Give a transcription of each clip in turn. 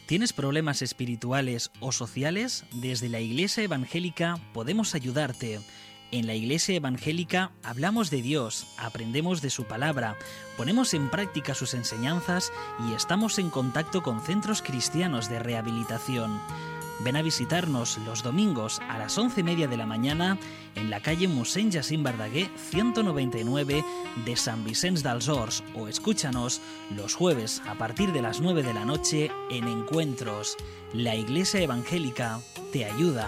¿Tienes problemas espirituales o sociales? Desde la Iglesia Evangélica podemos ayudarte. En la Iglesia Evangélica hablamos de Dios, aprendemos de su palabra, ponemos en práctica sus enseñanzas y estamos en contacto con centros cristianos de rehabilitación. Ven a visitarnos los domingos a las 11:30 de la mañana en la calle Mossèn Jacint Verdaguer 199 de Sant Vicenç dels Horts, o escúchanos los jueves a partir de las 9 de la noche en Encuentros. La Iglesia Evangélica te ayuda.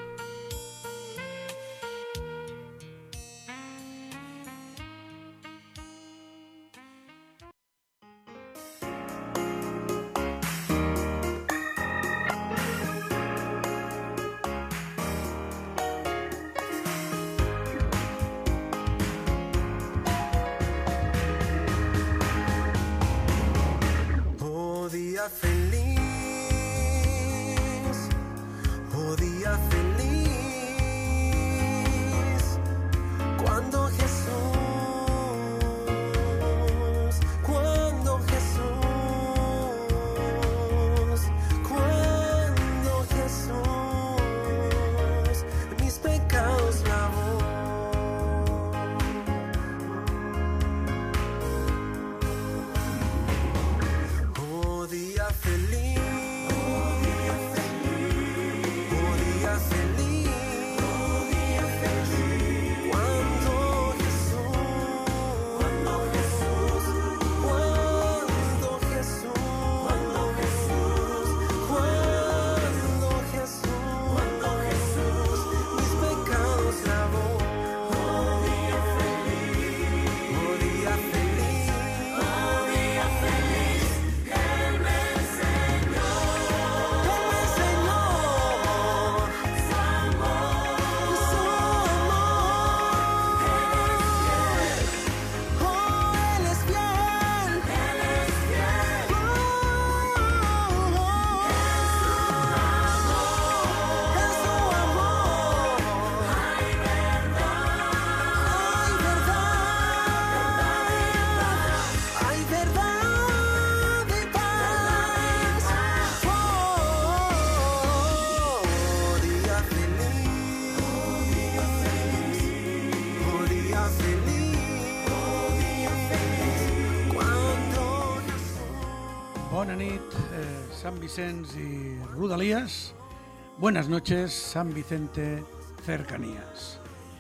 Bona nit, Sant Vicenç y Rodalies. Buenas noches, San Vicente Cercanías.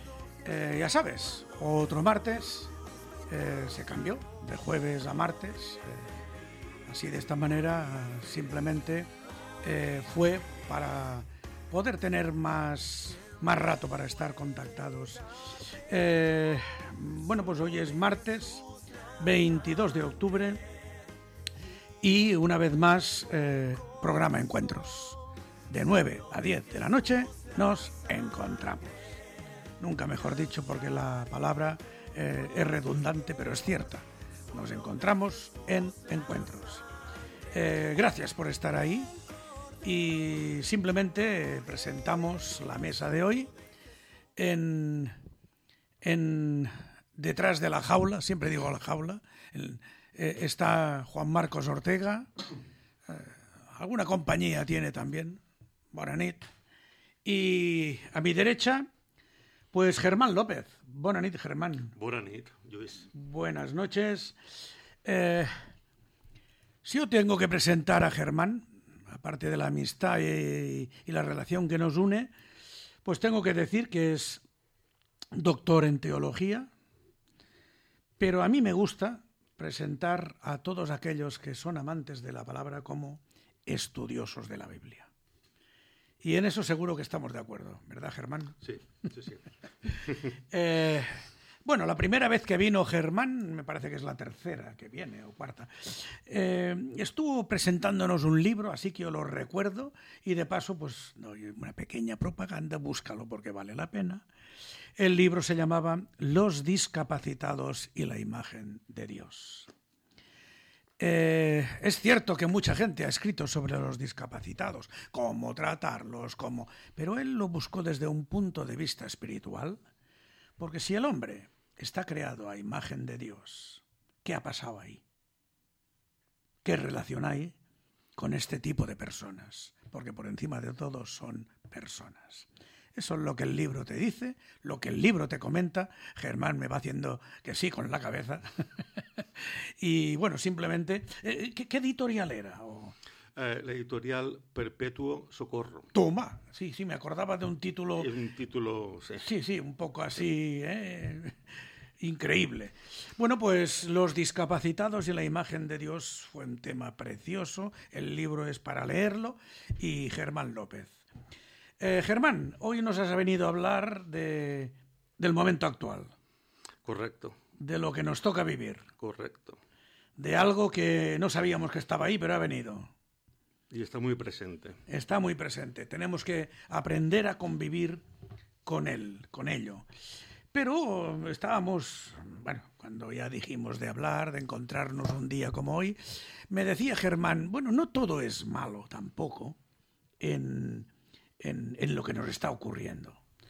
Ya sabes, otro martes se cambió de jueves a martes. Así, de esta manera, simplemente fue para poder tener más rato para estar contactados. Bueno, pues hoy es martes 22 de octubre. Y una vez más, programa Encuentros. De 9 a 10 de la noche nos encontramos. Nunca mejor dicho, porque la palabra es redundante, pero es cierta. Nos encontramos en Encuentros. Gracias por estar ahí. Y simplemente presentamos la mesa de hoy detrás de la jaula, siempre digo la jaula. Está Juan Marcos Ortega, alguna compañía tiene también, bona nit. Y a mi derecha, pues Germán López. Bona nit, Germán. Bona nit, Lluís. Buenas noches. Si yo tengo que presentar a Germán, aparte de la amistad y la relación que nos une, pues tengo que decir que es doctor en teología, pero a mí me gusta presentar a todos aquellos que son amantes de la palabra como estudiosos de la Biblia. Y en eso seguro que estamos de acuerdo, ¿verdad, Germán? Sí, sí, sí. Bueno, la primera vez que vino Germán, me parece que es la tercera que viene, o cuarta, estuvo presentándonos un libro, así que yo lo recuerdo, y de paso, pues, una pequeña propaganda, búscalo porque vale la pena. El libro se llamaba Los discapacitados y la imagen de Dios. Es cierto que mucha gente ha escrito sobre los discapacitados, cómo tratarlos, pero él lo buscó desde un punto de vista espiritual, porque si el hombre está creado a imagen de Dios, ¿qué ha pasado ahí? ¿Qué relación hay con este tipo de personas, porque por encima de todo son personas. Eso es lo que el libro te dice, lo que el libro te comenta. Germán me va haciendo que sí con la cabeza. Y bueno, simplemente, ¿qué editorial era? La editorial Perpetuo Socorro. Toma, sí, me acordaba de un título. Es un título, sí. Sí, un poco así, increíble. Bueno, pues los discapacitados y la imagen de Dios fue un tema precioso. El libro es para leerlo. Y Germán López. Germán, hoy nos has venido a hablar del momento actual. Correcto. De lo que nos toca vivir. Correcto. De algo que no sabíamos que estaba ahí, pero ha venido. Y está muy presente. Está muy presente. Tenemos que aprender a convivir con él, con ello. Pero estábamos, bueno, cuando ya dijimos de hablar, de encontrarnos un día como hoy, me decía Germán, bueno, no todo es malo tampoco en lo que nos está ocurriendo.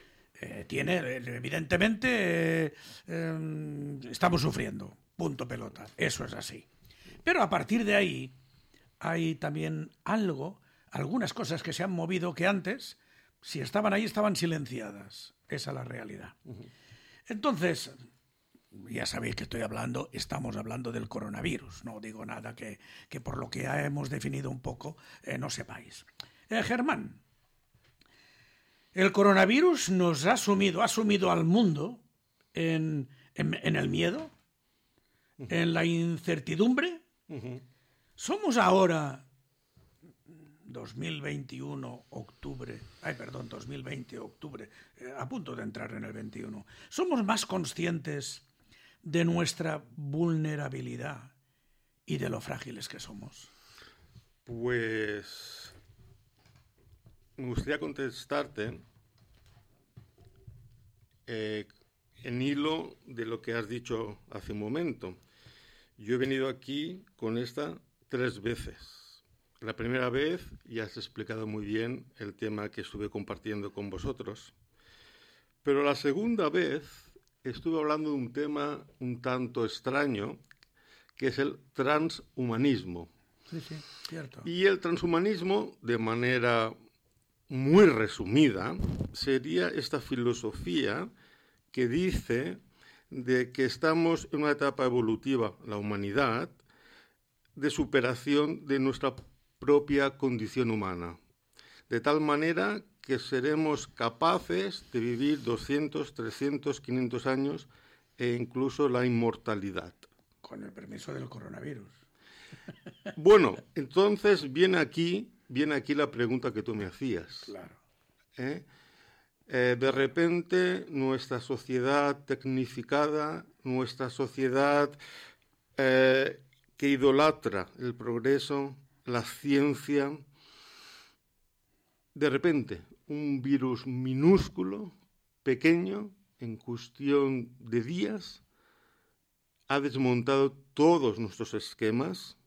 Evidentemente, estamos sufriendo, punto pelota, eso es así. Pero a partir de ahí hay también algunas cosas que se han movido que antes, si estaban ahí, estaban silenciadas. Esa es la realidad. Entonces, ya sabéis que estamos hablando del coronavirus. No digo nada que por lo que ya hemos definido un poco no sepáis. Germán, el coronavirus ha sumido al mundo en el miedo, en la incertidumbre. Somos ahora, 2020, octubre, a punto de entrar en el 21. ¿Somos más conscientes de nuestra vulnerabilidad y de lo frágiles que somos? Pues me gustaría contestarte en hilo de lo que has dicho hace un momento. Yo he venido aquí con esta 3 veces. La primera vez ya has explicado muy bien el tema que estuve compartiendo con vosotros. Pero la segunda vez estuve hablando de un tema un tanto extraño, que es el transhumanismo. Sí, cierto. Y el transhumanismo, de manera muy resumida, sería esta filosofía que dice de que estamos en una etapa evolutiva, la humanidad, de superación de nuestra propia condición humana, de tal manera que seremos capaces de vivir 200, 300, 500 años e incluso la inmortalidad. Con el permiso del coronavirus. Bueno, entonces viene aquí la pregunta que tú me hacías. Claro. De repente nuestra sociedad tecnificada, nuestra sociedad que idolatra el progreso, la ciencia, de repente un virus minúsculo, pequeño, en cuestión de días, ha desmontado todos nuestros esquemas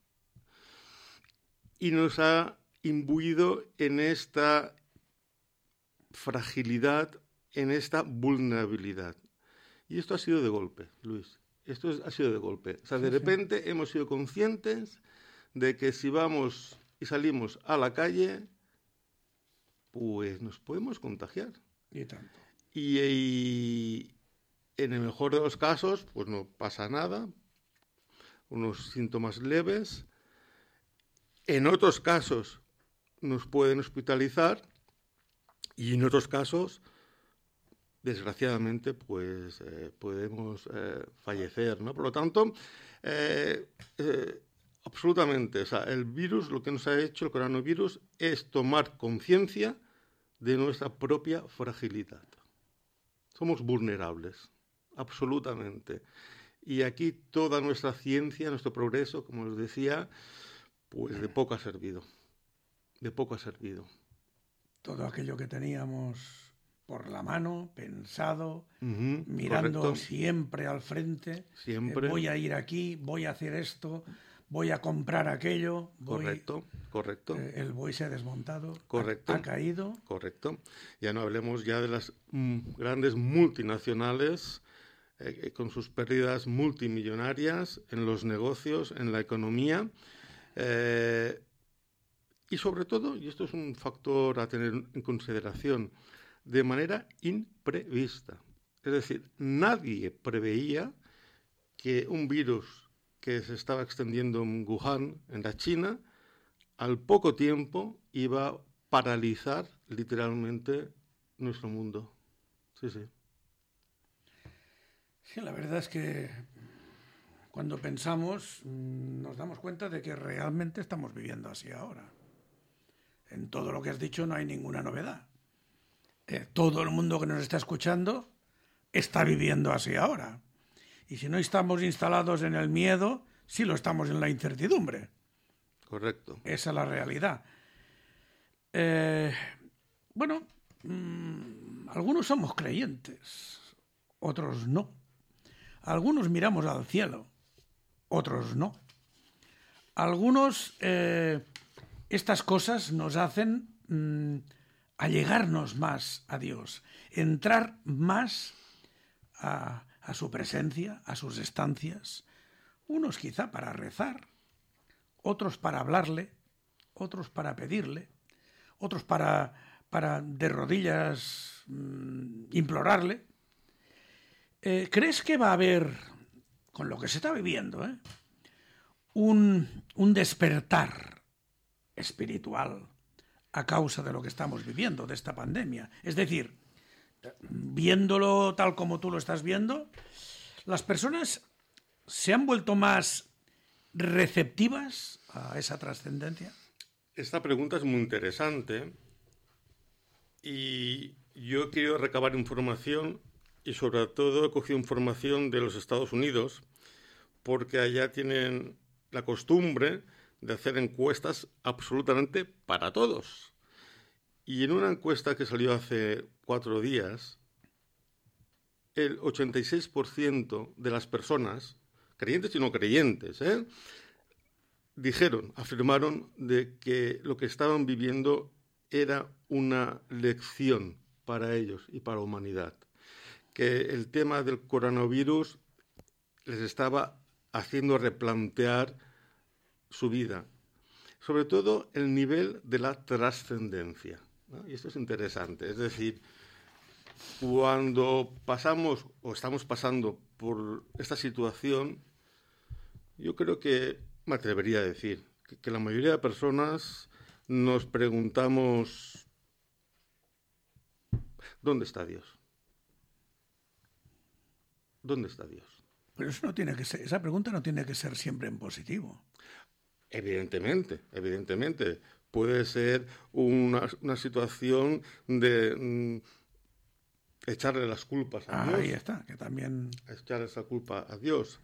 y nos ha imbuido en esta fragilidad, en esta vulnerabilidad. Y esto ha sido de golpe, Luis. Ha sido de golpe. O sea, de repente hemos sido conscientes de que si vamos y salimos a la calle, pues nos podemos contagiar. Y tanto. Y en el mejor de los casos, pues no pasa nada, unos síntomas leves. En otros casos nos pueden hospitalizar y en otros casos, desgraciadamente, pues podemos fallecer, ¿no? Por lo tanto, absolutamente, o sea, el virus, lo que nos ha hecho el coronavirus es tomar conciencia de nuestra propia fragilidad. Somos vulnerables, absolutamente. Y aquí toda nuestra ciencia, nuestro progreso, como os decía, pues de poco ha servido. De poco ha servido. Todo aquello que teníamos por la mano, pensado, mirando correcto. Siempre al frente. Siempre. Voy a ir aquí, voy a hacer esto, voy a comprar aquello. Correcto. El buey se ha desmontado. Correcto. Ha caído. Correcto. Ya no hablemos ya de las grandes multinacionales con sus pérdidas multimillonarias en los negocios, en la economía. Y sobre todo, y esto es un factor a tener en consideración, de manera imprevista. Es decir, nadie preveía que un virus que se estaba extendiendo en Wuhan, en la China, al poco tiempo iba a paralizar literalmente nuestro mundo. Sí, sí. Sí, la verdad es que cuando pensamos nos damos cuenta de que realmente estamos viviendo así ahora. En todo lo que has dicho no hay ninguna novedad. Todo el mundo que nos está escuchando está viviendo así ahora. Y si no estamos instalados en el miedo, sí lo estamos en la incertidumbre. Correcto. Esa es la realidad. Bueno, algunos somos creyentes, otros no. Algunos miramos al cielo, otros no. Algunos, estas cosas nos hacen allegarnos más a Dios, entrar más a su presencia, a sus estancias. Unos quizá para rezar, otros para hablarle, otros para pedirle, otros para de rodillas implorarle. ¿Crees que va a haber, con lo que se está viviendo, un despertar espiritual a causa de lo que estamos viviendo, de esta pandemia? Es decir, viéndolo tal como tú lo estás viendo, las personas se han vuelto más receptivas a esa trascendencia. Esta pregunta es muy interesante y yo quiero recabar información y sobre todo he cogido información de los Estados Unidos porque allá tienen la costumbre de hacer encuestas absolutamente para todos. Y en una encuesta que salió hace 4 días, el 86% de las personas, creyentes y no creyentes, afirmaron de que lo que estaban viviendo era una lección para ellos y para la humanidad. Que el tema del coronavirus les estaba haciendo replantear su vida. Sobre todo el nivel de la trascendencia, ¿no? Y esto es interesante. Es decir, cuando pasamos o estamos pasando por esta situación, yo creo que me atrevería a decir que la mayoría de personas nos preguntamos ¿dónde está Dios? ¿Dónde está Dios? Pero eso no tiene que ser, esa pregunta no tiene que ser siempre en positivo. Evidentemente. Puede ser una situación de echarle las culpas a Dios. Ahí está, que también... Echarle esa culpa a Dios.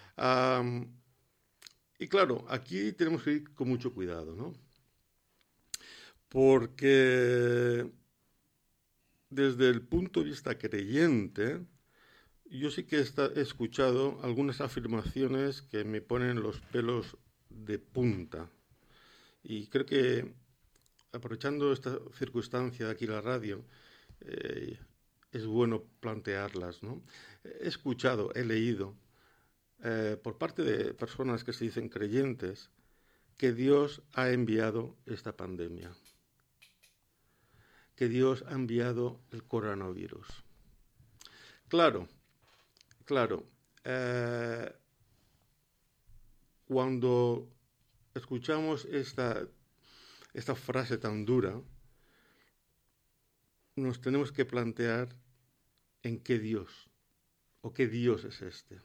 Y claro, aquí tenemos que ir con mucho cuidado, ¿no? Porque desde el punto de vista creyente, yo sí que he escuchado algunas afirmaciones que me ponen los pelos de punta. Y creo que, aprovechando esta circunstancia de aquí en la radio, es bueno plantearlas, ¿no? He escuchado, he leído, por parte de personas que se dicen creyentes, que Dios ha enviado esta pandemia, que Dios ha enviado el coronavirus. Claro, cuando escuchamos esta frase tan dura, nos tenemos que plantear en qué Dios o qué Dios es este.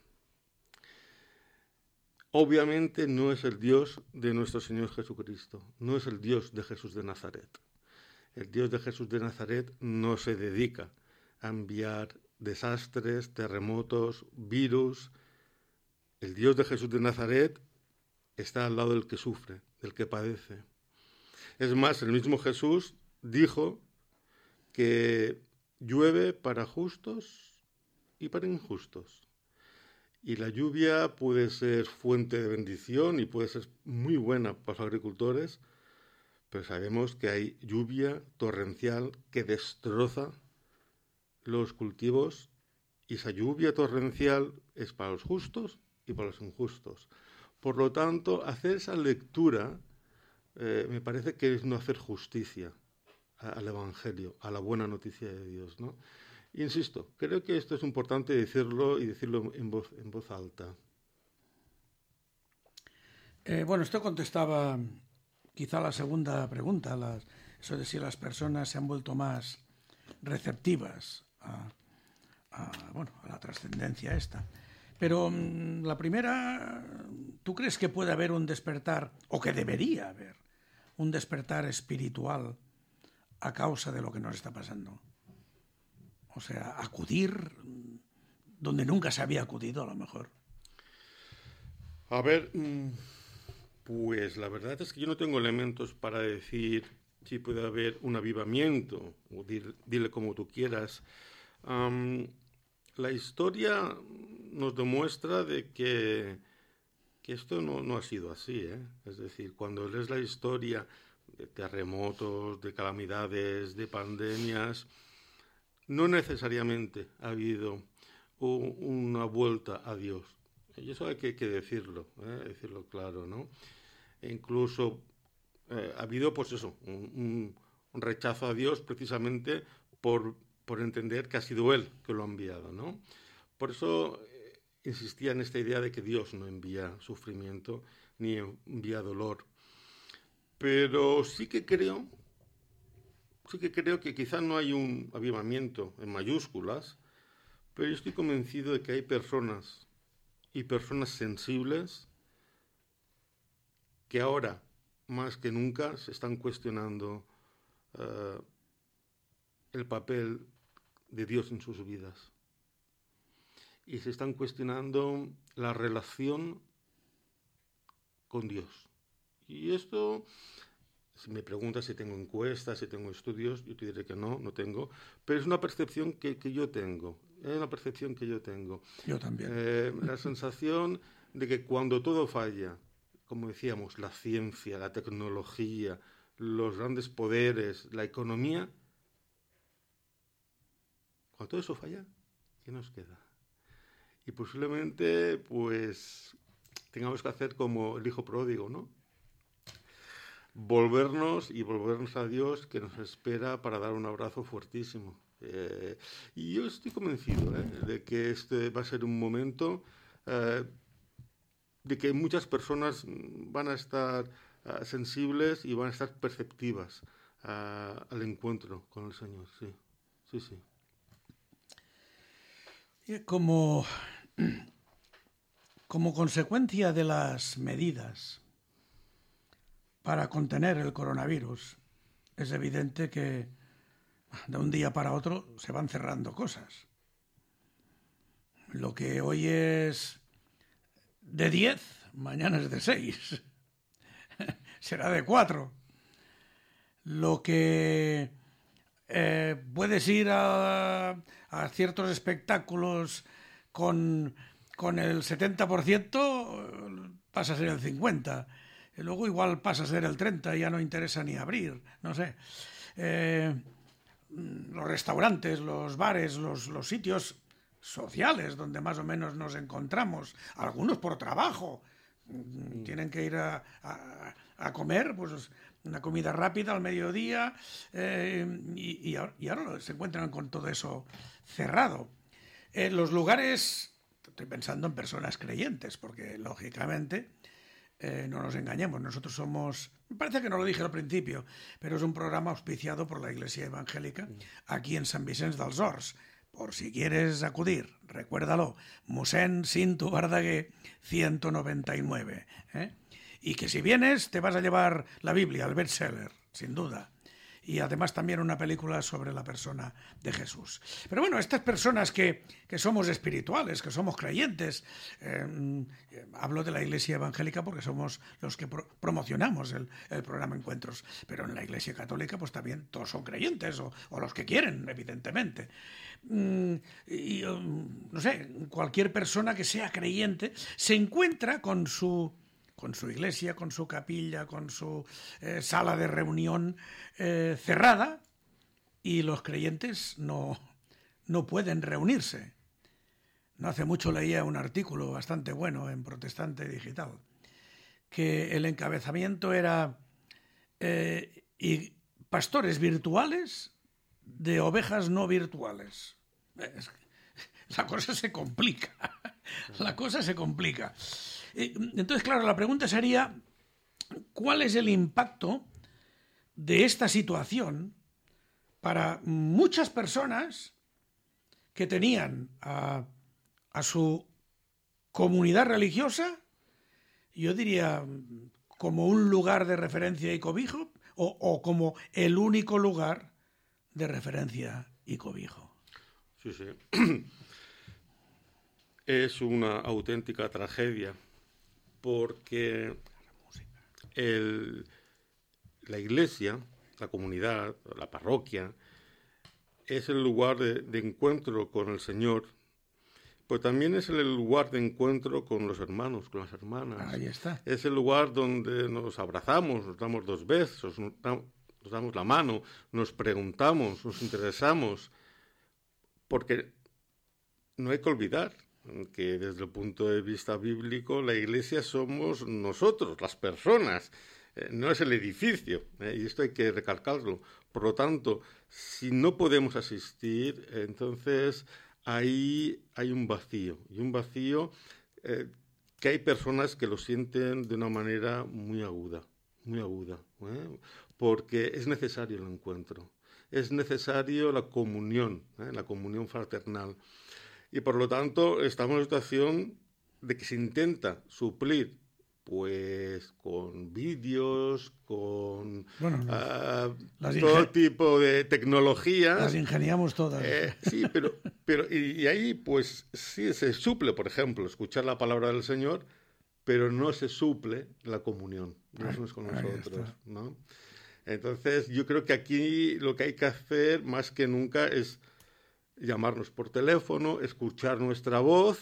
Obviamente no es el Dios de nuestro Señor Jesucristo, no es el Dios de Jesús de Nazaret. El Dios de Jesús de Nazaret no se dedica a enviar desastres, terremotos, virus. El Dios de Jesús de Nazaret está al lado del que sufre, del que padece. Es más, el mismo Jesús dijo que llueve para justos y para injustos. Y la lluvia puede ser fuente de bendición y puede ser muy buena para los agricultores, pero sabemos que hay lluvia torrencial que destroza los cultivos y esa lluvia torrencial es para los justos y para los injustos. Por lo tanto, hacer esa lectura me parece que es no hacer justicia al Evangelio, a la buena noticia de Dios, ¿no? Insisto, creo que esto es importante decirlo y decirlo en voz alta. Bueno, esto contestaba quizá la segunda pregunta, eso de si las personas se han vuelto más receptivas a la trascendencia esta. Pero la primera, ¿tú crees que puede haber un despertar, o que debería haber, un despertar espiritual a causa de lo que nos está pasando? O sea, acudir donde nunca se había acudido, a lo mejor. A ver, pues la verdad es que yo no tengo elementos para decir si puede haber un avivamiento, o dile como tú quieras. La historia nos demuestra de que esto no ha sido así, ¿eh? Es decir, cuando lees la historia de terremotos, de calamidades, de pandemias, no necesariamente ha habido una vuelta a Dios. Y eso hay que decirlo, decirlo claro, ¿no? E incluso ha habido, pues eso, un rechazo a Dios precisamente por entender que ha sido Él que lo ha enviado, ¿no? Por eso insistía en esta idea de que Dios no envía sufrimiento ni envía dolor. Pero sí que creo que quizá no hay un avivamiento en mayúsculas, pero yo estoy convencido de que hay personas y personas sensibles que ahora, más que nunca, se están cuestionando el papel de Dios en sus vidas. Y se están cuestionando la relación con Dios. Y esto, si me preguntas si tengo encuestas, si tengo estudios, yo te diré que no tengo, pero es una percepción que yo tengo. Es una percepción que yo tengo. Yo también. La sensación de que cuando todo falla, como decíamos, la ciencia, la tecnología, los grandes poderes, la economía, cuando todo eso falla, ¿qué nos queda? Y posiblemente, pues, tengamos que hacer como el hijo pródigo, ¿no? Volvernos a Dios, que nos espera para dar un abrazo fuertísimo. Y yo estoy convencido de que este va a ser un momento de que muchas personas van a estar sensibles y van a estar perceptivas al encuentro con el Señor. Sí. Como consecuencia de las medidas para contener el coronavirus, es evidente que de un día para otro se van cerrando cosas. Lo que hoy es de 10, mañana es de 6. Será de 4. Lo que puedes ir a ciertos espectáculos con el 70%, pasa a ser el 50%. Y luego igual pasa a ser el 30%, ya no interesa ni abrir, no sé. Los restaurantes, los bares, los sitios sociales donde más o menos nos encontramos, algunos por trabajo, tienen que ir a comer, pues una comida rápida al mediodía, y ahora se encuentran con todo eso cerrado. Los lugares, estoy pensando en personas creyentes, porque lógicamente no nos engañemos, nosotros somos, me parece que no lo dije al principio, pero es un programa auspiciado por la Iglesia Evangélica aquí en Sant Vicenç dels Horts. Por si quieres acudir, recuérdalo, Mossèn Cinto Verdaguer 199. Y que si vienes te vas a llevar la Biblia, el bestseller, sin duda. Y además también una película sobre la persona de Jesús. Pero bueno, estas personas que somos espirituales, que somos creyentes, hablo de la Iglesia Evangélica porque somos los que promocionamos el programa Encuentros, pero en la Iglesia Católica pues también todos son creyentes, o los que quieren, evidentemente. No sé, cualquier persona que sea creyente se encuentra con su iglesia, con su capilla, con su sala de reunión cerrada, y los creyentes no pueden reunirse. No hace mucho leía un artículo bastante bueno en Protestante Digital, que el encabezamiento era y pastores virtuales de ovejas no virtuales. La cosa se complica. La cosa se complica. Entonces, claro, la pregunta sería, ¿cuál es el impacto de esta situación para muchas personas que tenían a su comunidad religiosa, yo diría, como un lugar de referencia y cobijo, o como el único lugar de referencia y cobijo? Sí, sí. Es una auténtica tragedia, porque la iglesia, la comunidad, la parroquia, es el lugar de encuentro con el Señor, pero también es el lugar de encuentro con los hermanos, con las hermanas. Ahí está. Es el lugar donde nos abrazamos, nos damos 2 besos, nos damos la mano, nos preguntamos, nos interesamos, porque no hay que olvidar que desde el punto de vista bíblico la iglesia somos nosotros, las personas, no es el edificio, y esto hay que recalcarlo. Por lo tanto, si no podemos asistir, entonces ahí hay un vacío, y un vacío que hay personas que lo sienten de una manera muy aguda, porque es necesario el encuentro, es necesario la comunión fraternal. Y por lo tanto estamos en una situación de que se intenta suplir pues con vídeos, con todo tipo de tecnologías. Las ingeniamos todas. Sí, pero y ahí pues sí se suple, por ejemplo, escuchar la palabra del Señor, pero no se suple la comunión, unos con nosotros, ¿no? Entonces yo creo que aquí lo que hay que hacer más que nunca es llamarnos por teléfono, escuchar nuestra voz,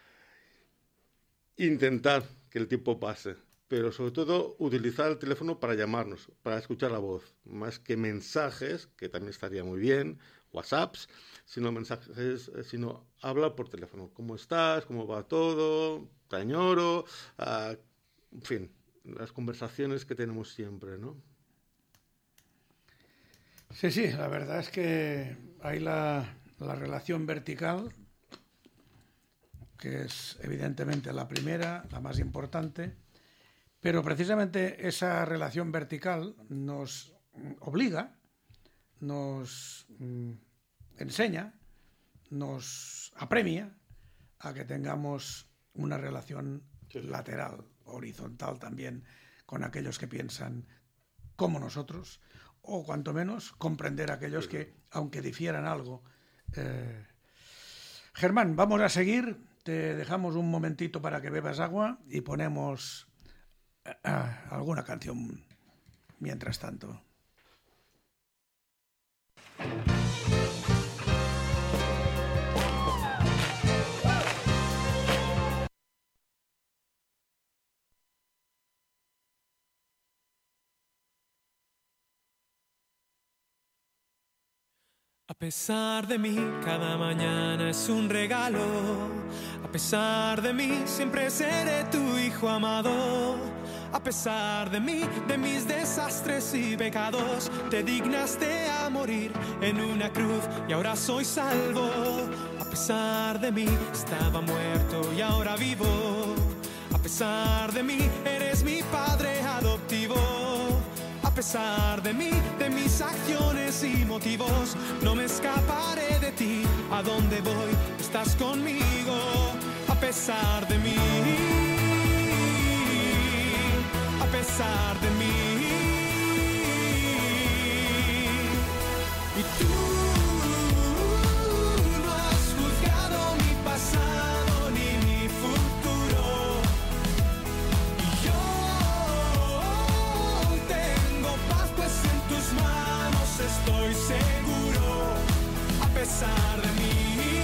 intentar que el tiempo pase, pero sobre todo utilizar el teléfono para llamarnos, para escuchar la voz, más que mensajes, que también estaría muy bien, WhatsApps, sino mensajes, sino habla por teléfono. ¿Cómo estás? ¿Cómo va todo? ¿Te añoro? En fin, las conversaciones que tenemos siempre, ¿no? Sí, la verdad es que hay la relación vertical, que es evidentemente la primera, la más importante, pero precisamente esa relación vertical nos obliga, nos enseña, nos apremia a que tengamos una relación lateral, horizontal también, con aquellos que piensan como nosotros, o cuanto menos comprender a aquellos que, aunque difieran algo. Germán, vamos a seguir. Te dejamos un momentito para que bebas agua y ponemos alguna canción mientras tanto. A pesar de mí, cada mañana es un regalo. A pesar de mí, siempre seré tu hijo amado. A pesar de mí, de mis desastres y pecados, te dignaste a morir en una cruz y ahora soy salvo. A pesar de mí, estaba muerto y ahora vivo. A pesar de mí, eres mi padre adoptivo. A pesar de mí, de mis acciones y motivos, no me escaparé de ti. A donde voy, estás conmigo. A pesar de mí, a pesar de mí. Y tú no has juzgado mi pasado ni mi futuro. Y yo tengo paz, pues en tus manos estoy seguro. A pesar de mí,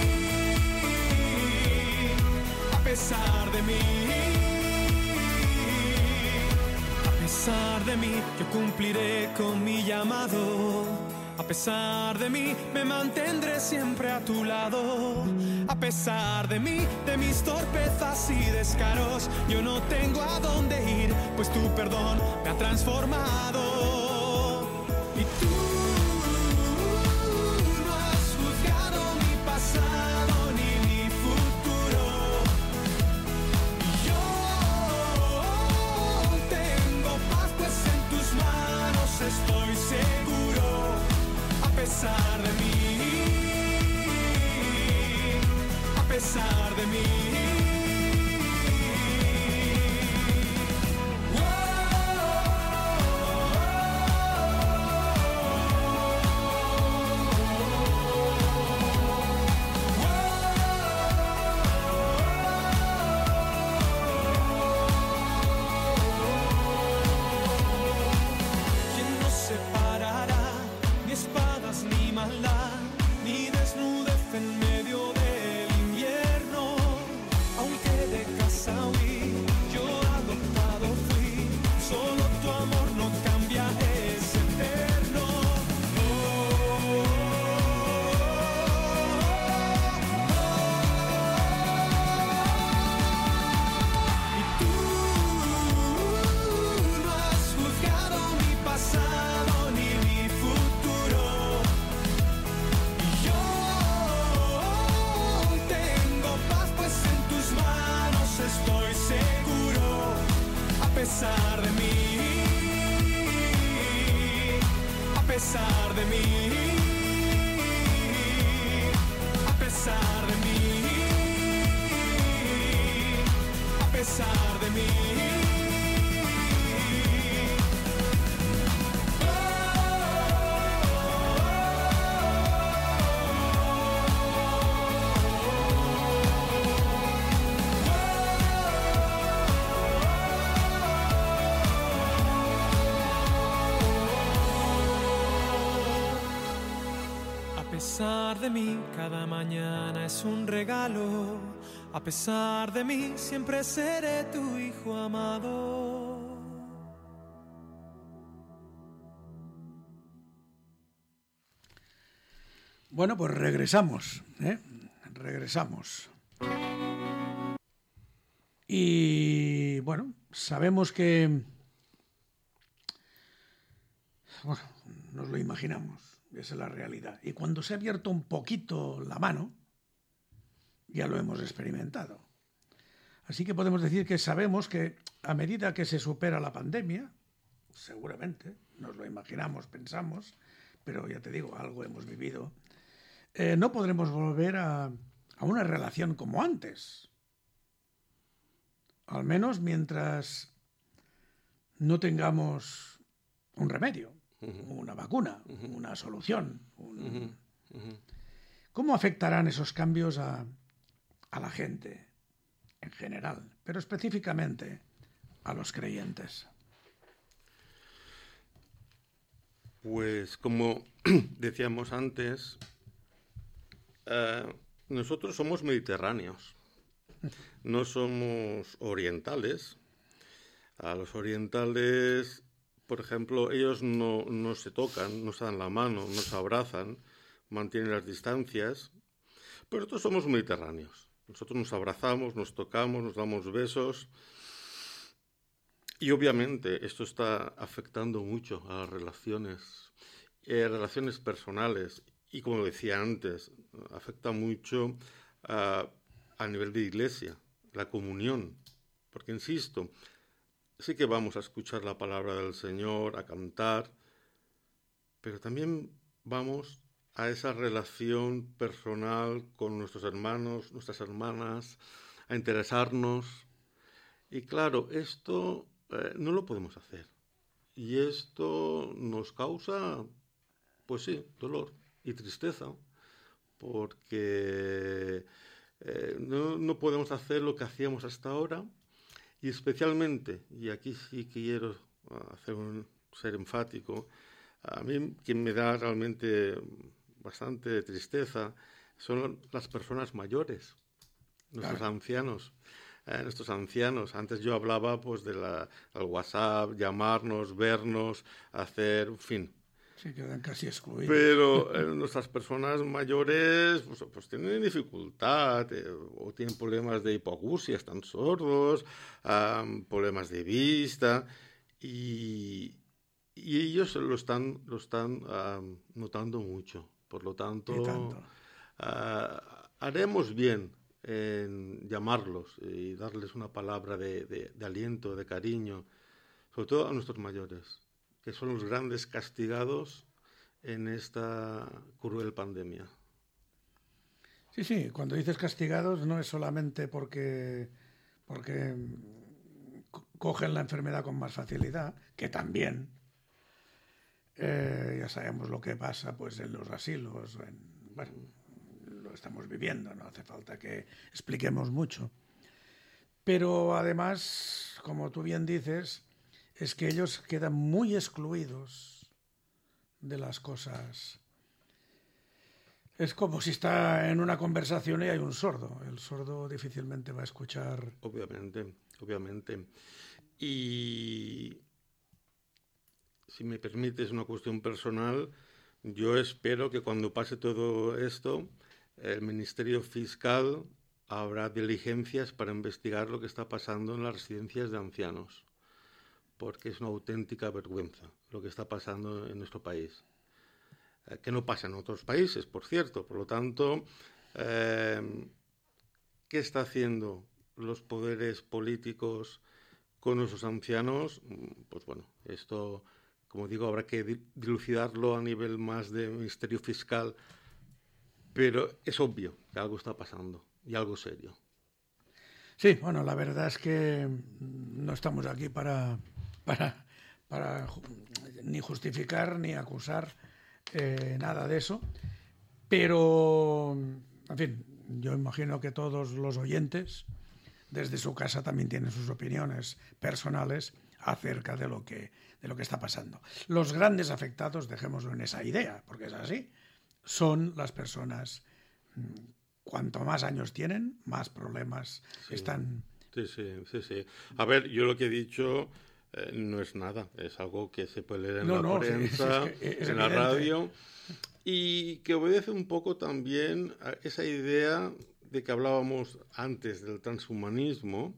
a pesar de mí, a pesar de mí, yo cumpliré con mi llamado. A pesar de mí, me mantendré siempre a tu lado. A pesar de mí, de mis torpezas y descaros, yo no tengo a dónde ir, pues tu perdón me ha transformado. pesar de mí, a pesar de mí. A pesar de mí, cada mañana es un regalo. A pesar de mí, siempre seré tu hijo amado. Bueno, pues regresamos, regresamos. Y bueno, sabemos que... Bueno, nos lo imaginamos. Esa es la realidad. Y cuando se ha abierto un poquito la mano, ya lo hemos experimentado. Así que podemos decir que sabemos que a medida que se supera la pandemia, seguramente, nos lo imaginamos, pensamos, pero ya te digo, algo hemos vivido, no podremos volver a una relación como antes. Al menos mientras no tengamos un remedio. Una vacuna, una solución. ¿Cómo afectarán esos cambios a la gente en general, pero específicamente a los creyentes? Pues como decíamos antes, nosotros somos mediterráneos, no somos orientales. A los orientales, por ejemplo, ellos no se tocan, no se dan la mano, no se abrazan, mantienen las distancias, pero nosotros somos mediterráneos. Nosotros nos abrazamos, nos tocamos, nos damos besos y obviamente esto está afectando mucho a las relaciones personales y, como decía antes, afecta mucho a nivel de iglesia, la comunión, porque insisto, sí que vamos a escuchar la palabra del Señor, a cantar, pero también vamos a esa relación personal con nuestros hermanos, nuestras hermanas, a interesarnos. Y claro, esto no lo podemos hacer. Y esto nos causa, pues sí, dolor y tristeza, porque no podemos hacer lo que hacíamos hasta ahora. Y especialmente, y aquí sí quiero ser enfático, a mí quien me da realmente bastante tristeza son las personas mayores, nuestros ancianos. Nuestros ancianos, antes yo hablaba pues del WhatsApp, llamarnos, vernos, hacer, en fin. Sí, quedan casi excluidos. Pero nuestras personas mayores pues tienen dificultad o tienen problemas de hipoacusia, están sordos, problemas de vista y ellos lo están notando mucho. Por lo tanto, haremos bien en llamarlos y darles una palabra de aliento, de cariño, sobre todo a nuestros mayores, que son los grandes castigados en esta cruel pandemia. Sí, cuando dices castigados no es solamente porque cogen la enfermedad con más facilidad, que también. Ya sabemos lo que pasa pues en los asilos, bueno, lo estamos viviendo, no hace falta que expliquemos mucho. Pero además, como tú bien dices, es que ellos quedan muy excluidos de las cosas. Es como si está en una conversación y hay un sordo. El sordo difícilmente va a escuchar. Obviamente. Y si me permites una cuestión personal, yo espero que cuando pase todo esto, el Ministerio Fiscal habrá diligencias para investigar lo que está pasando en las residencias de ancianos, porque es una auténtica vergüenza lo que está pasando en nuestro país. Que no pasa en otros países, por cierto. Por lo tanto, ¿qué está haciendo los poderes políticos con nuestros ancianos? Pues bueno, esto, como digo, habrá que dilucidarlo a nivel más de Ministerio Fiscal, pero es obvio que algo está pasando y algo serio. Sí, bueno, la verdad es que no estamos aquí para ni justificar ni acusar nada de eso, pero, en fin, yo imagino que todos los oyentes desde su casa también tienen sus opiniones personales acerca de lo que está pasando. Los grandes afectados, dejémoslo en esa idea, porque es así, son las personas, cuanto más años tienen, más problemas están. Sí. A ver, yo lo que he dicho no es nada, es algo que se puede leer en la prensa, es en la radio, y que obedece un poco también a esa idea de que hablábamos antes del transhumanismo,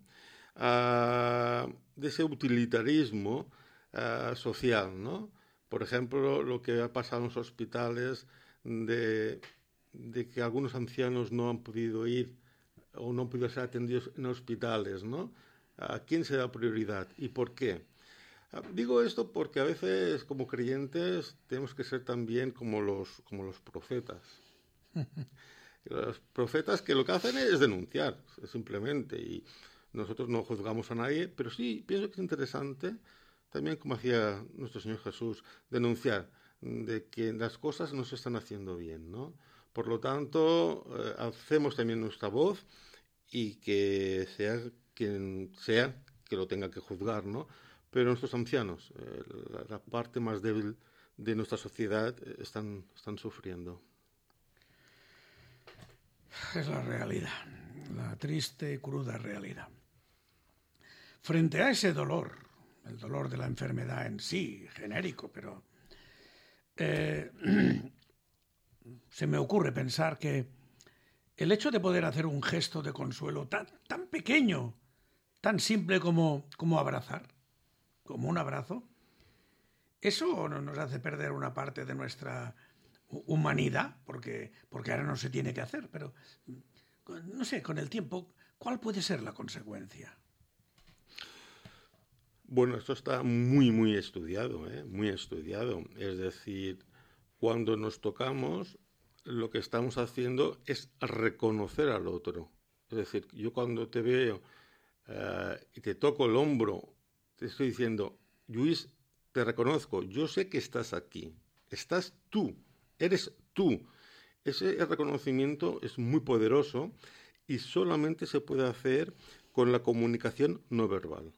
de ese utilitarismo social, ¿no? Por ejemplo, lo que ha pasado en los hospitales de que algunos ancianos no han podido ir o no han podido ser atendidos en hospitales, ¿no? ¿A quién se da prioridad y por qué? Digo esto porque a veces, como creyentes, tenemos que ser también como los profetas. Los profetas que lo que hacen es denunciar, simplemente, y nosotros no juzgamos a nadie, pero sí pienso que es interesante, también como hacía nuestro Señor Jesús, denunciar de que las cosas no se están haciendo bien, ¿no? Por lo tanto, alcemos también nuestra voz y que sea quien sea que lo tenga que juzgar, ¿no? Pero nuestros ancianos, la parte más débil de nuestra sociedad, están sufriendo. Es la realidad, la triste y cruda realidad. Frente a ese dolor, el dolor de la enfermedad en sí, genérico, pero se me ocurre pensar que el hecho de poder hacer un gesto de consuelo tan pequeño, tan simple como abrazar, como un abrazo, eso no nos hace perder una parte de nuestra humanidad, porque ahora no se tiene que hacer, pero no sé, con el tiempo, ¿cuál puede ser la consecuencia? Bueno, esto está muy estudiado, muy estudiado. Es decir, cuando nos tocamos, lo que estamos haciendo es reconocer al otro. Es decir, yo cuando te veo y te toco el hombro, te estoy diciendo, Luis, te reconozco, yo sé que estás aquí, estás tú, eres tú. Ese reconocimiento es muy poderoso y solamente se puede hacer con la comunicación no verbal.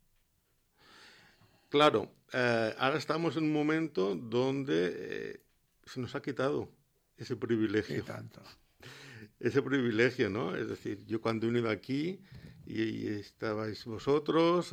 Claro, ahora estamos en un momento donde se nos ha quitado ese privilegio. Tanto. Ese privilegio, ¿no? Es decir, yo cuando he venido aquí y estabais vosotros,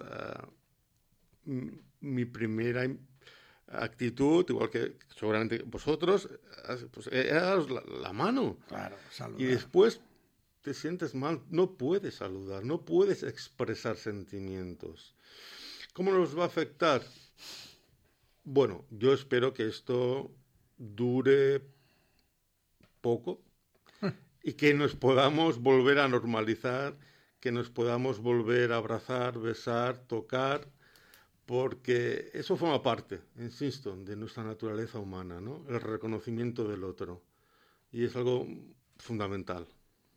mi primera actitud, igual que seguramente vosotros, pues era daros la mano. Claro, saludar. Y después te sientes mal, no puedes saludar, no puedes expresar sentimientos. ¿Cómo nos va a afectar? Bueno, yo espero que esto dure poco y que nos podamos volver a normalizar, que nos podamos volver a abrazar, besar, tocar, porque eso forma parte, insisto, de nuestra naturaleza humana, ¿no? El reconocimiento del otro. Y es algo fundamental.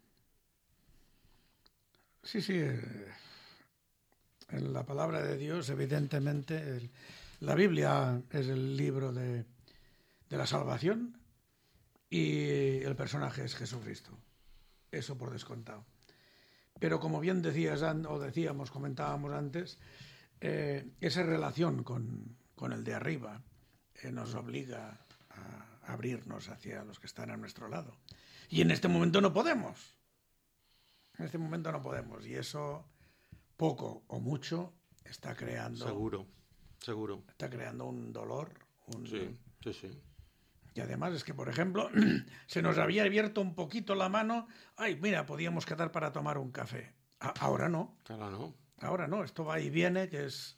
Sí, en la palabra de Dios, evidentemente, la Biblia es el libro de la salvación y el personaje es Jesucristo. Eso por descontado. Pero como bien comentábamos antes, esa relación con el de arriba nos obliga a abrirnos hacia los que están a nuestro lado. Y en este momento no podemos. Y eso, poco o mucho, está creando... Seguro. Está creando un dolor. Sí. Y además es que, por ejemplo, se nos había abierto un poquito la mano. Ay, mira, podíamos quedar para tomar un café. Ahora no. Ahora no. Esto va y viene, que es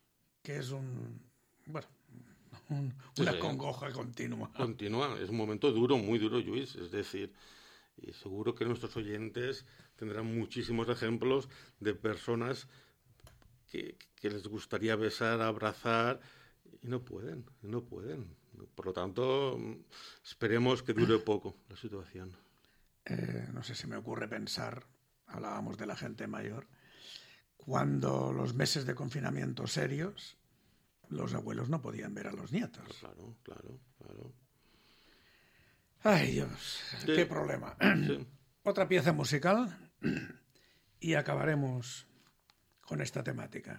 una congoja continua. Es un momento duro, muy duro, Lluís. Es decir, y seguro que nuestros oyentes tendrán muchísimos ejemplos de personas que les gustaría besar, abrazar y no pueden. Por lo tanto, esperemos que dure poco la situación. No sé, se me ocurre pensar, hablábamos de la gente mayor, cuando los meses de confinamiento serios, los abuelos no podían ver a los nietos. Claro. Ay, Dios, qué problema. Sí. Otra pieza musical y acabaremos con esta temática.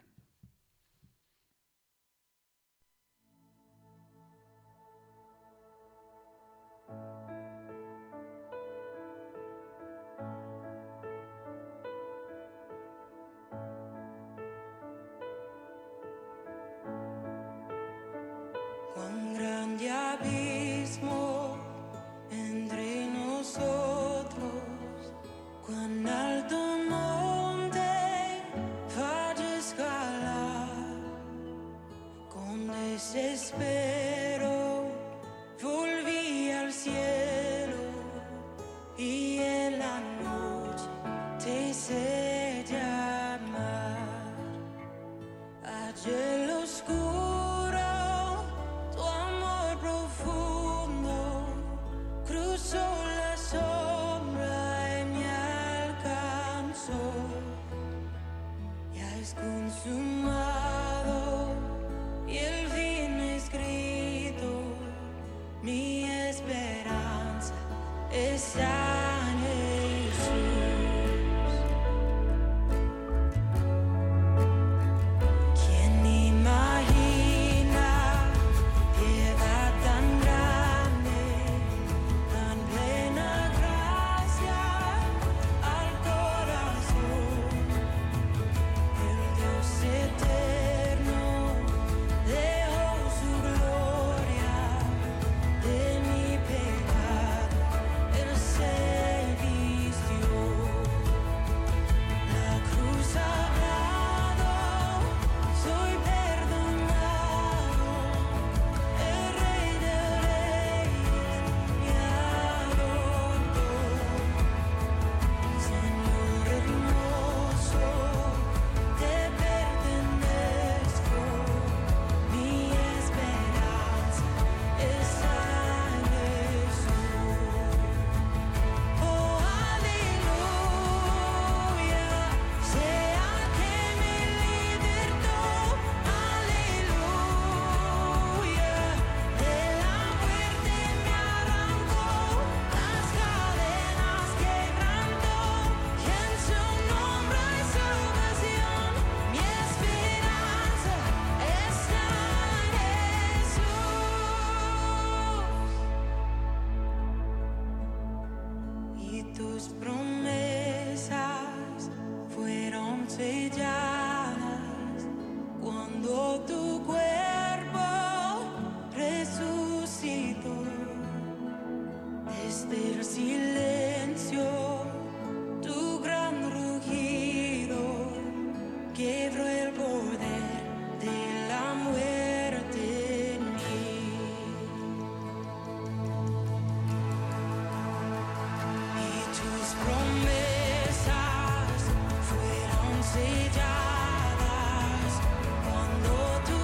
Cuán grande abismo entre nosotros, cuán alto monte para escalar, con desespero volví al cielo y en la noche te hice llamar. Ayer lo oscuro la sombra y me alcanzó, ya es consumado y el fin escrito, mi esperanza está en Jesús. ¿Quién imagina piedad tan grande? Promesas fueron selladas cuando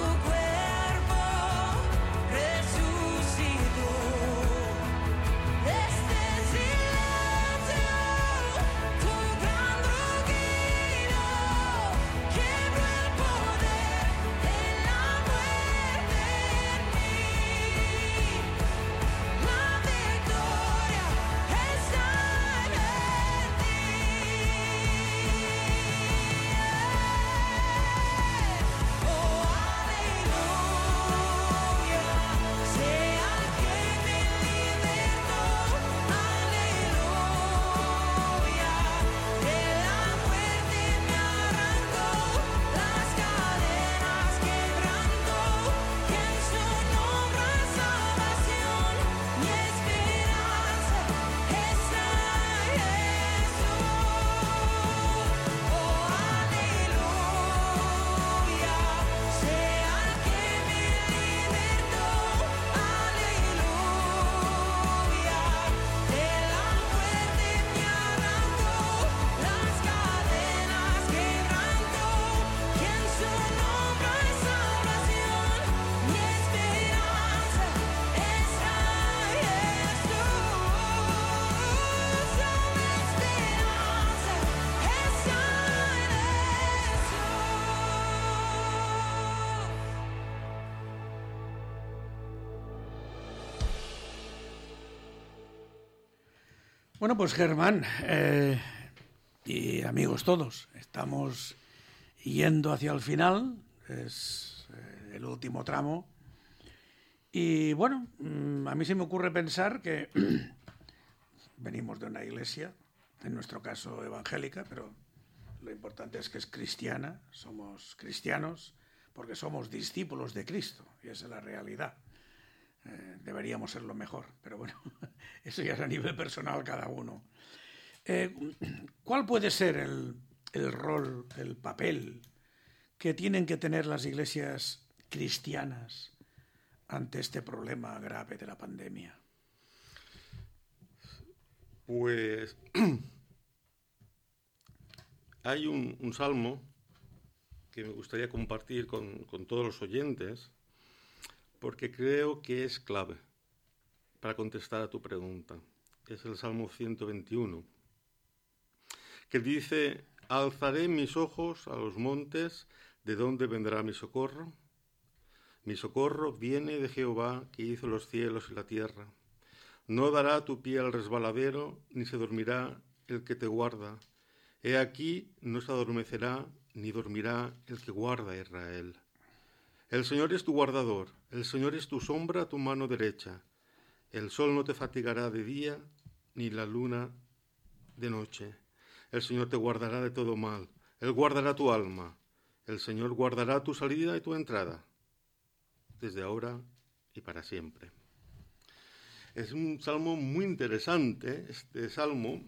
Bueno, pues Germán y amigos todos, estamos yendo hacia el final, es el último tramo. Y bueno, a mí se me ocurre pensar que venimos de una iglesia, en nuestro caso evangélica, pero lo importante es que es cristiana, somos cristianos porque somos discípulos de Cristo, y esa es la realidad. Deberíamos ser lo mejor, pero bueno, eso ya es a nivel personal cada uno. ¿Cuál puede ser el rol, el papel que tienen que tener las iglesias cristianas ante este problema grave de la pandemia? Pues hay un salmo que me gustaría compartir con todos los oyentes, porque creo que es clave para contestar a tu pregunta. Es el Salmo 121, que dice: alzaré mis ojos a los montes, ¿de dónde vendrá mi socorro? Mi socorro viene de Jehová, que hizo los cielos y la tierra. No dará tu pie al resbaladero, ni se dormirá el que te guarda. He aquí, no se adormecerá, ni dormirá el que guarda a Israel. El Señor es tu guardador, el Señor es tu sombra a tu mano derecha. El sol no te fatigará de día, ni la luna de noche. El Señor te guardará de todo mal, Él guardará tu alma. El Señor guardará tu salida y tu entrada, desde ahora y para siempre. Es un salmo muy interesante, este salmo.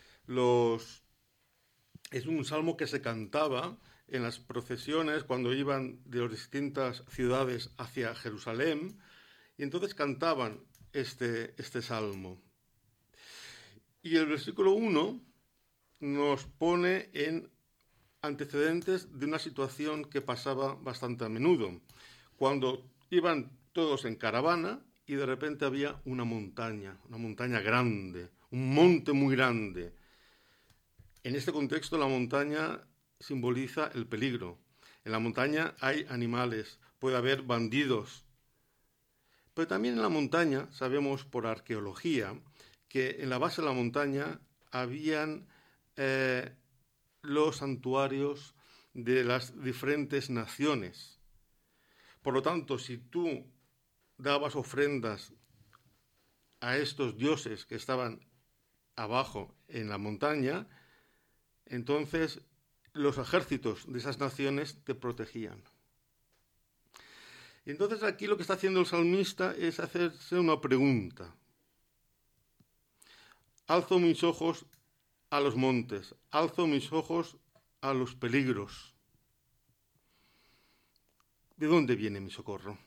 Es un salmo que se cantaba en las procesiones cuando iban de las distintas ciudades hacia Jerusalén, y entonces cantaban este salmo. Y el versículo 1 nos pone en antecedentes de una situación que pasaba bastante a menudo, cuando iban todos en caravana y de repente había una montaña grande, un monte muy grande. En este contexto la montaña simboliza el peligro. En la montaña hay animales, puede haber bandidos. Pero también en la montaña, sabemos por arqueología, que en la base de la montaña habían los santuarios de las diferentes naciones. Por lo tanto, si tú dabas ofrendas a estos dioses que estaban abajo en la montaña, entonces los ejércitos de esas naciones te protegían. Y entonces aquí lo que está haciendo el salmista es hacerse una pregunta. Alzo mis ojos a los montes, alzo mis ojos a los peligros. ¿De dónde viene mi socorro?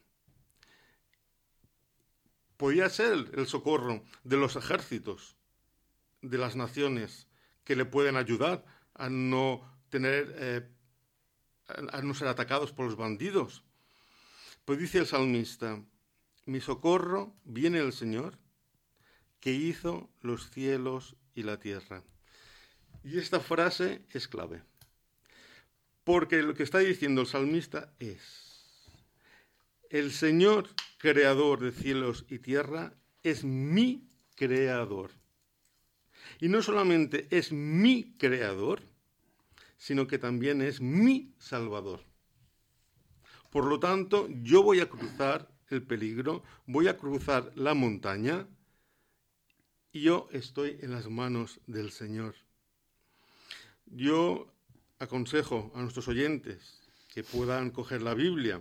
Podría ser el socorro de los ejércitos de las naciones que le pueden ayudar a no ser atacados por los bandidos. Pues dice el salmista: mi socorro viene del Señor, que hizo los cielos y la tierra. Y esta frase es clave, porque lo que está diciendo el salmista es: el Señor creador de cielos y tierra es mi creador. Y no solamente es mi creador, sino que también es mi salvador. Por lo tanto, yo voy a cruzar el peligro, voy a cruzar la montaña, y yo estoy en las manos del Señor. Yo aconsejo a nuestros oyentes que puedan coger la Biblia,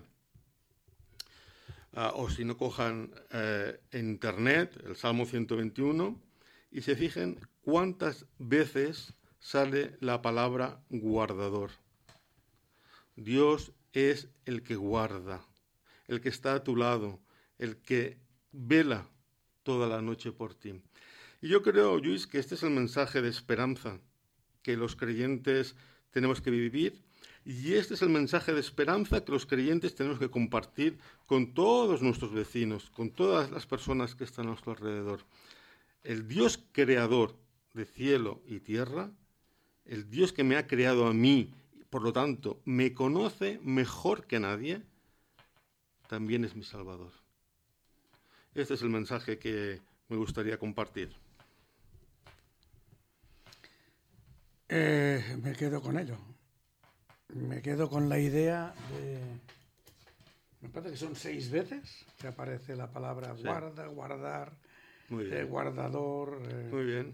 o si no, cojan en internet el Salmo 121 y se fijen cuántas veces sale la palabra guardador. Dios es el que guarda, el que está a tu lado, el que vela toda la noche por ti. Y yo creo, Luis, que este es el mensaje de esperanza que los creyentes tenemos que vivir, y este es el mensaje de esperanza que los creyentes tenemos que compartir con todos nuestros vecinos, con todas las personas que están a nuestro alrededor. El Dios creador de cielo y tierra, el Dios que me ha creado a mí, por lo tanto, me conoce mejor que nadie, también es mi Salvador. Este es el mensaje que me gustaría compartir. Me quedo con ello. Me quedo con la idea de... Me parece que son 6 veces que aparece la palabra guarda, guardar, Muy bien. guardador. Muy bien.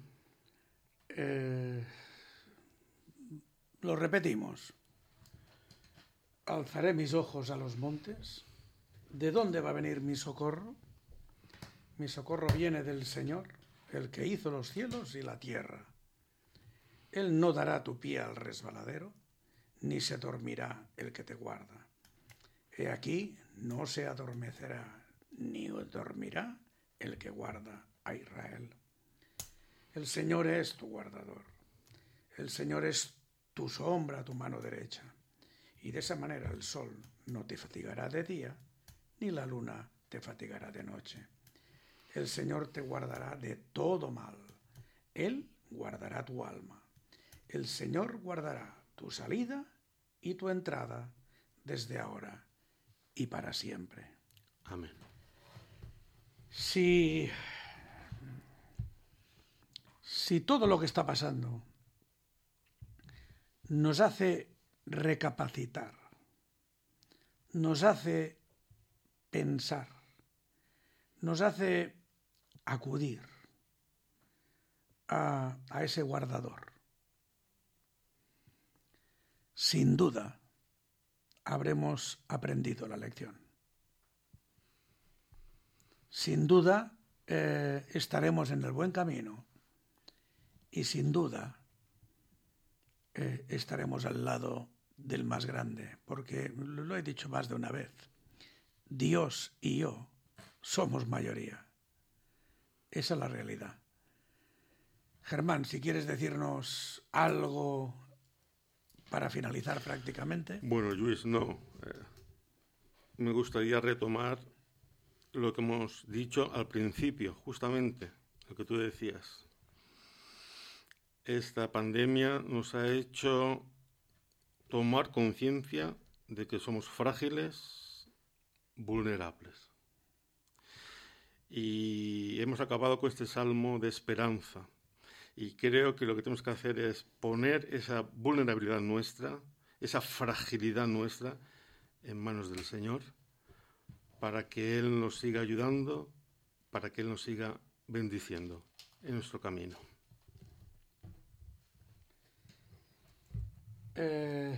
Lo repetimos. Alzaré mis ojos a los montes. ¿De dónde va a venir mi socorro? Mi socorro viene del Señor, el que hizo los cielos y la tierra. Él no dará tu pie al resbaladero, ni se dormirá el que te guarda. He aquí, no se adormecerá, ni dormirá el que guarda a Israel. El Señor es tu guardador. El Señor es tu sombra a tu mano derecha. Y de esa manera el sol no te fatigará de día, ni la luna te fatigará de noche. El Señor te guardará de todo mal. Él guardará tu alma. El Señor guardará tu salida y tu entrada desde ahora y para siempre. Amén. Si todo lo que está pasando nos hace recapacitar, nos hace pensar, nos hace acudir a ese guardador, sin duda habremos aprendido la lección. Sin duda estaremos en el buen camino y sin duda estaremos al lado del más grande, porque lo he dicho más de una vez, Dios y yo somos mayoría. Esa es la realidad. Germán, si quieres decirnos algo para finalizar prácticamente. Bueno, Luis, no. Me gustaría retomar lo que hemos dicho al principio, justamente, lo que tú decías. Esta pandemia nos ha hecho tomar conciencia de que somos frágiles, vulnerables. Y hemos acabado con este salmo de esperanza. Y creo que lo que tenemos que hacer es poner esa vulnerabilidad nuestra, esa fragilidad nuestra, en manos del Señor, para que Él nos siga ayudando, para que Él nos siga bendiciendo en nuestro camino. El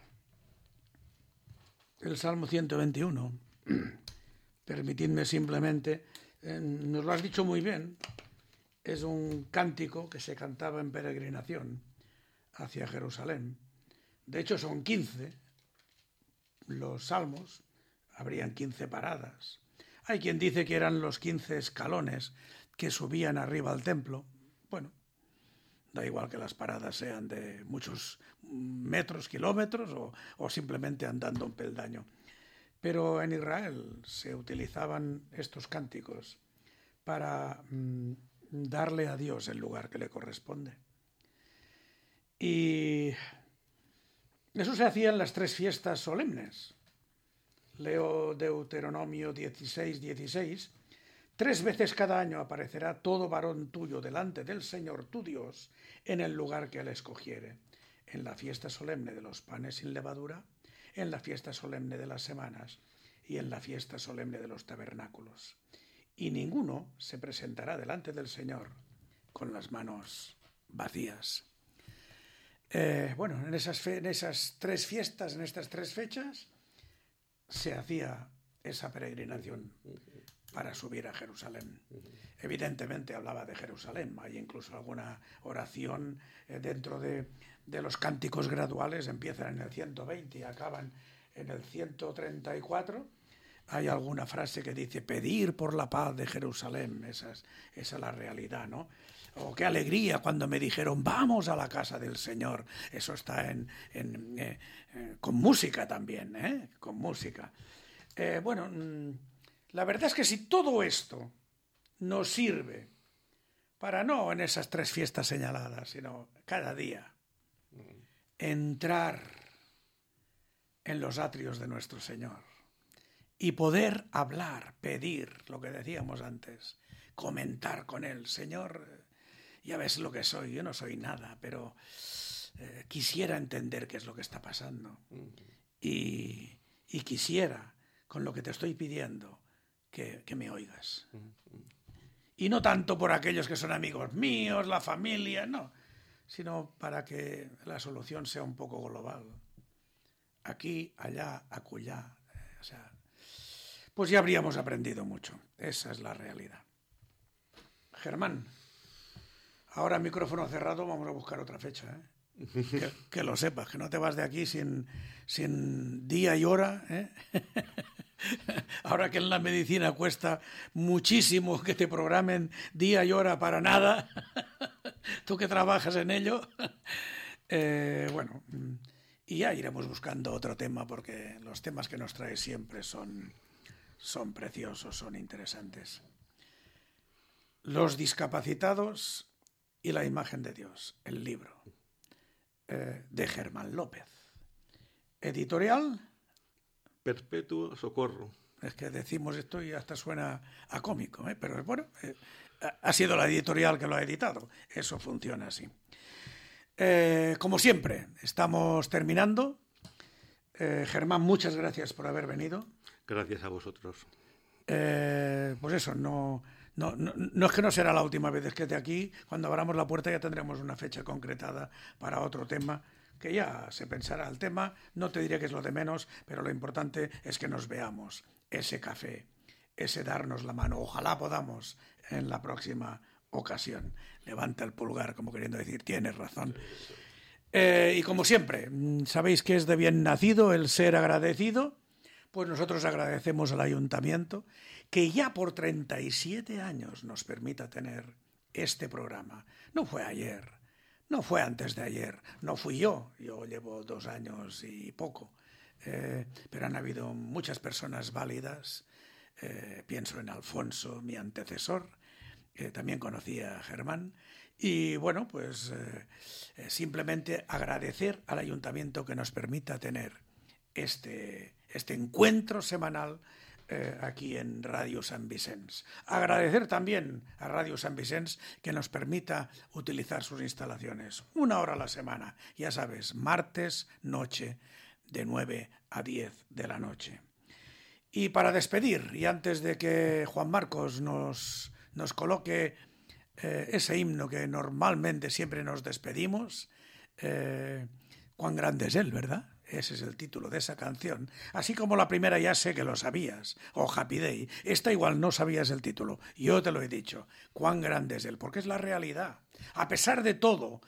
Salmo 121, permitidme simplemente, nos lo has dicho muy bien, es un cántico que se cantaba en peregrinación hacia Jerusalén. De hecho, son 15 los salmos, habrían 15 paradas. Hay quien dice que eran los 15 escalones que subían arriba al templo. Bueno, da igual que las paradas sean de muchos metros, kilómetros o simplemente andando un peldaño. Pero en Israel se utilizaban estos cánticos para darle a Dios el lugar que le corresponde. Y eso se hacía en las 3 fiestas solemnes. Leo Deuteronomio 16:16. 3 veces cada año aparecerá todo varón tuyo delante del Señor tu Dios en el lugar que Él escogiere, en la fiesta solemne de los panes sin levadura, en la fiesta solemne de las semanas y en la fiesta solemne de los tabernáculos. Y ninguno se presentará delante del Señor con las manos vacías. Bueno, en esas 3 fiestas, en estas 3 fechas, se hacía esa peregrinación para subir a Jerusalén. Evidentemente hablaba de Jerusalén, hay incluso alguna oración dentro de los cánticos graduales, empiezan en el 120 y acaban en el 134. Hay alguna frase que dice pedir por la paz de Jerusalén, esa es la realidad, ¿no? O qué alegría cuando me dijeron vamos a la casa del Señor. Eso está con música también, con música. Bueno, la verdad es que si todo esto nos sirve para no en esas 3 fiestas señaladas, sino cada día entrar en los atrios de nuestro Señor y poder hablar, pedir, lo que decíamos antes, comentar con Él. Señor, ya ves lo que soy, yo no soy nada, pero quisiera entender qué es lo que está pasando. Y quisiera, con lo que te estoy pidiendo, que me oigas. Y no tanto por aquellos que son amigos míos, la familia, no, sino para que la solución sea un poco global. Aquí, allá, acullá. O sea, pues ya habríamos aprendido mucho. Esa es la realidad. Germán, ahora micrófono cerrado, vamos a buscar otra fecha, ¿eh? Que lo sepas, que no te vas de aquí sin día y hora, ¿eh? Ahora que en la medicina cuesta muchísimo que te programen día y hora para nada, tú que trabajas en ello, bueno, y ya iremos buscando otro tema, porque los temas que nos trae siempre son preciosos, son interesantes. Los discapacitados y la imagen de Dios, el libro de Germán López. Editorial Perpetuo Socorro. Es que decimos esto y hasta suena a cómico, ¿eh? Pero bueno, ha sido la editorial que lo ha editado. Eso funciona así. Como siempre, estamos terminando. Germán, muchas gracias por haber venido. Gracias a vosotros. Pues eso, no es que no será la última vez que esté aquí. Cuando abramos la puerta ya tendremos una fecha concretada para otro tema, que ya se pensará el tema. No te diré que es lo de menos, pero lo importante es que nos veamos, ese café, ese darnos la mano. Ojalá podamos en la próxima ocasión. Levanta el pulgar como queriendo decir, tienes razón. Y como siempre, sabéis que es de bien nacido el ser agradecido. Pues nosotros agradecemos al Ayuntamiento que ya por 37 años nos permita tener este programa. No fue ayer, no fue antes de ayer, no fui yo llevo 2 años y poco, pero han habido muchas personas válidas. Pienso en Alfonso, mi antecesor, también conocía a Germán, y bueno, pues simplemente agradecer al Ayuntamiento que nos permita tener este encuentro semanal aquí en Radio Sant Vicenç. Agradecer también a Radio Sant Vicenç que nos permita utilizar sus instalaciones 1 hora a la semana, ya sabes, martes noche de 9 a 10 de la noche. Y para despedir, y antes de que Juan Marcos nos coloque ese himno que normalmente siempre nos despedimos, cuán grande es él, ¿verdad? Ese es el título de esa canción. Así como la primera ya sé que lo sabías, o Happy Day. Esta igual no sabías el título. Yo te lo he dicho. Cuán grande es él, porque es la realidad. A pesar de todo,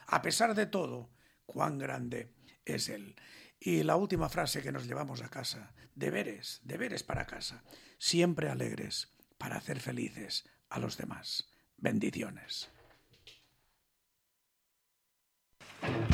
cuán grande es él. Y la última frase que nos llevamos a casa. Deberes para casa. Siempre alegres, para hacer felices a los demás. Bendiciones.